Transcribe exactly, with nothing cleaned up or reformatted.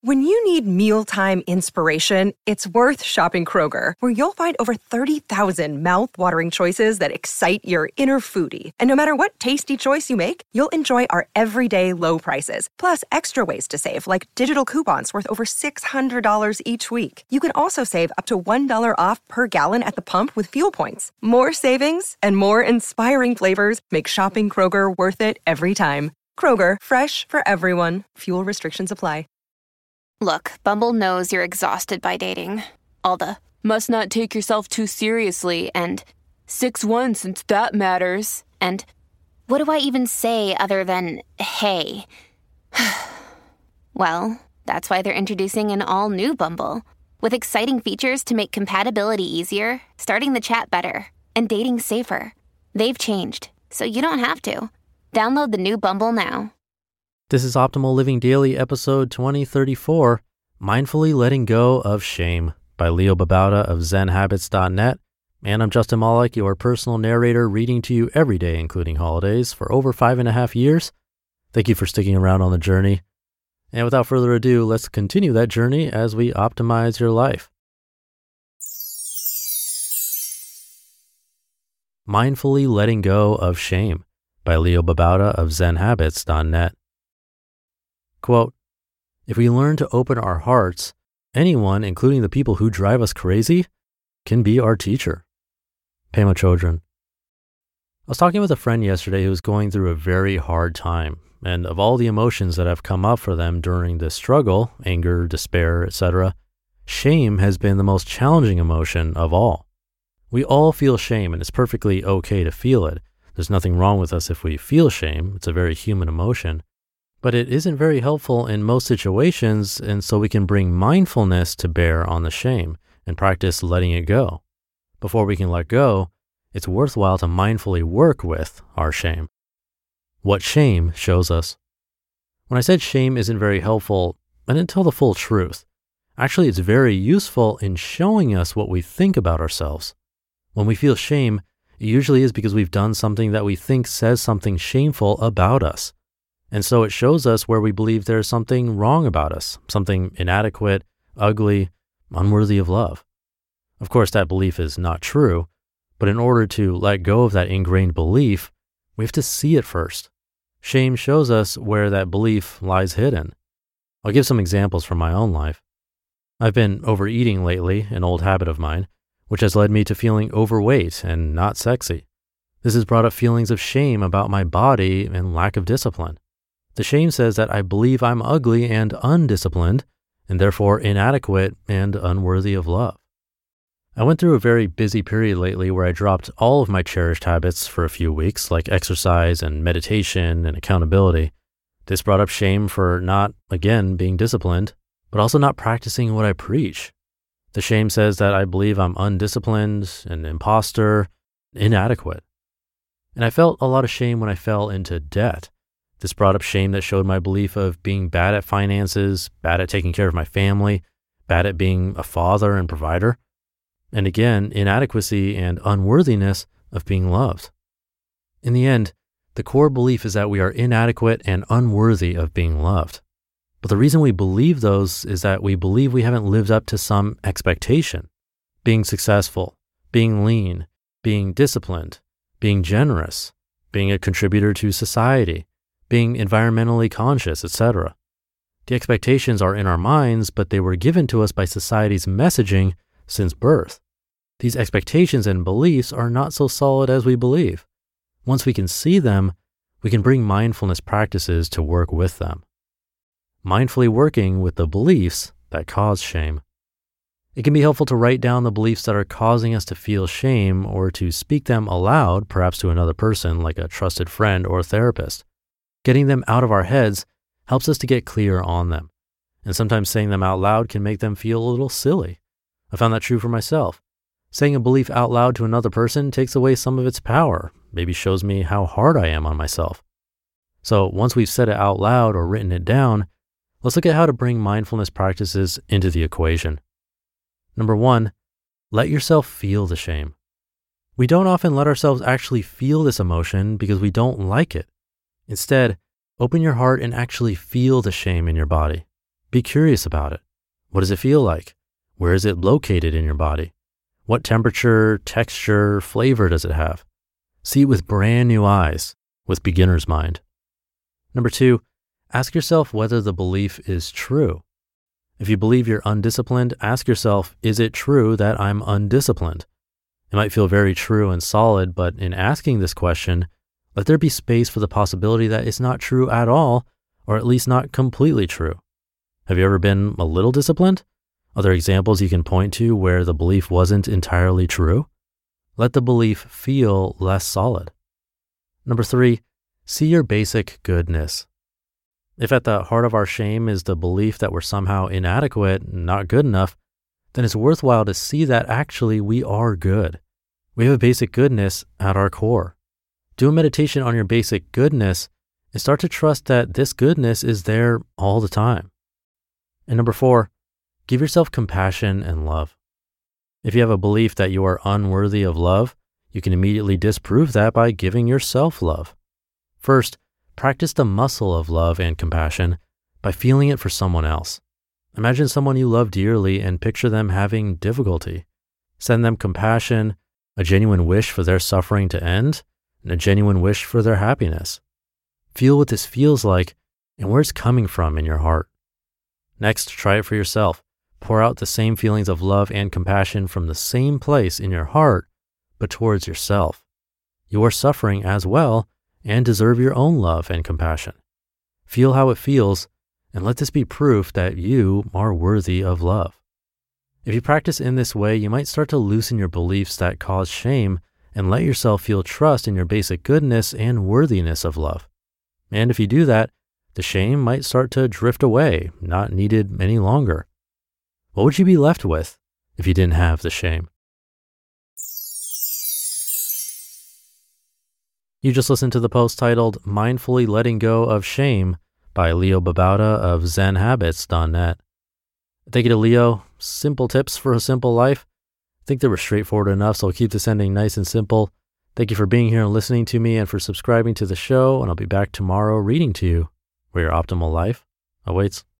When you need mealtime inspiration, it's worth shopping Kroger, where you'll find over thirty thousand mouth-watering choices that excite your inner foodie. And no matter what tasty choice you make, you'll enjoy our everyday low prices, plus extra ways to save, like digital coupons worth over six hundred dollars each week. You can also save up to one dollar off per gallon at the pump with fuel points. More savings and more inspiring flavors make shopping Kroger worth it every time. Kroger, fresh for everyone. Fuel restrictions apply. Look, Bumble knows you're exhausted by dating. All the, must not take yourself too seriously, and six one since that matters, and what do I even say other than, hey? Well, that's why they're introducing an all-new Bumble, with exciting features to make compatibility easier, starting the chat better, and dating safer. They've changed, so you don't have to. Download the new Bumble now. This is Optimal Living Daily, episode twenty thirty-four, Mindfully Letting Go of Shame by Leo Babauta of zen habits dot net. And I'm Justin Malik, your personal narrator, reading to you every day, including holidays, for over five and a half years. Thank you for sticking around on the journey. And without further ado, let's continue that journey as we optimize your life. Mindfully Letting Go of Shame by Leo Babauta of zen habits dot net. Quote, if we learn to open our hearts, anyone, including the people who drive us crazy, can be our teacher. Pema Chodron. I was talking with a friend yesterday who was going through a very hard time, and of all the emotions that have come up for them during this struggle, anger, despair, et cetera, shame has been the most challenging emotion of all. We all feel shame, and it's perfectly okay to feel it. There's nothing wrong with us if we feel shame. It's a very human emotion. But it isn't very helpful in most situations, and so we can bring mindfulness to bear on the shame and practice letting it go. Before we can let go, it's worthwhile to mindfully work with our shame. What shame shows us. When I said shame isn't very helpful, I didn't tell the full truth. Actually, it's very useful in showing us what we think about ourselves. When we feel shame, it usually is because we've done something that we think says something shameful about us. And so it shows us where we believe there's something wrong about us, something inadequate, ugly, unworthy of love. Of course, that belief is not true, but in order to let go of that ingrained belief, we have to see it first. Shame shows us where that belief lies hidden. I'll give some examples from my own life. I've been overeating lately, an old habit of mine, which has led me to feeling overweight and not sexy. This has brought up feelings of shame about my body and lack of discipline. The shame says that I believe I'm ugly and undisciplined, and therefore inadequate and unworthy of love. I went through a very busy period lately where I dropped all of my cherished habits for a few weeks, like exercise and meditation and accountability. This brought up shame for not, again, being disciplined, but also not practicing what I preach. The shame says that I believe I'm undisciplined, an imposter, inadequate. And I felt a lot of shame when I fell into debt. This brought up shame that showed my belief of being bad at finances, bad at taking care of my family, bad at being a father and provider. And again, inadequacy and unworthiness of being loved. In the end, the core belief is that we are inadequate and unworthy of being loved. But the reason we believe those is that we believe we haven't lived up to some expectation. Being successful, being lean, being disciplined, being generous, being a contributor to society, being environmentally conscious, et cetera. The expectations are in our minds, but they were given to us by society's messaging since birth. These expectations and beliefs are not so solid as we believe. Once we can see them, we can bring mindfulness practices to work with them. Mindfully working with the beliefs that cause shame. It can be helpful to write down the beliefs that are causing us to feel shame or to speak them aloud, perhaps to another person like a trusted friend or therapist. Getting them out of our heads helps us to get clear on them. And sometimes saying them out loud can make them feel a little silly. I found that true for myself. Saying a belief out loud to another person takes away some of its power, maybe shows me how hard I am on myself. So once we've said it out loud or written it down, let's look at how to bring mindfulness practices into the equation. Number one, let yourself feel the shame. We don't often let ourselves actually feel this emotion because we don't like it. Instead, open your heart and actually feel the shame in your body. Be curious about it. What does it feel like? Where is it located in your body? What temperature, texture, flavor does it have? See it with brand new eyes, with beginner's mind. Number two, ask yourself whether the belief is true. If you believe you're undisciplined, ask yourself, is it true that I'm undisciplined? It might feel very true and solid, but in asking this question, let there be space for the possibility that it's not true at all, or at least not completely true. Have you ever been a little disciplined? Are there examples you can point to where the belief wasn't entirely true? Let the belief feel less solid. Number three, see your basic goodness. If at the heart of our shame is the belief that we're somehow inadequate, not good enough, then it's worthwhile to see that actually we are good. We have a basic goodness at our core. Do a meditation on your basic goodness and start to trust that this goodness is there all the time. And number four, give yourself compassion and love. If you have a belief that you are unworthy of love, you can immediately disprove that by giving yourself love. First, practice the muscle of love and compassion by feeling it for someone else. Imagine someone you love dearly and picture them having difficulty. Send them compassion, a genuine wish for their suffering to end, and a genuine wish for their happiness. Feel what this feels like and where it's coming from in your heart. Next, try it for yourself. Pour out the same feelings of love and compassion from the same place in your heart, but towards yourself. You are suffering as well and deserve your own love and compassion. Feel how it feels, and let this be proof that you are worthy of love. If you practice in this way, you might start to loosen your beliefs that cause shame and let yourself feel trust in your basic goodness and worthiness of love. And if you do that, the shame might start to drift away, not needed any longer. What would you be left with if you didn't have the shame? You just listened to the post titled Mindfully Letting Go of Shame by Leo Babauta of zen habits dot net. Thank you to Leo. Simple tips for a simple life. I think they were straightforward enough, so I'll keep this ending nice and simple. Thank you for being here and listening to me and for subscribing to the show, and I'll be back tomorrow reading to you where your optimal life awaits.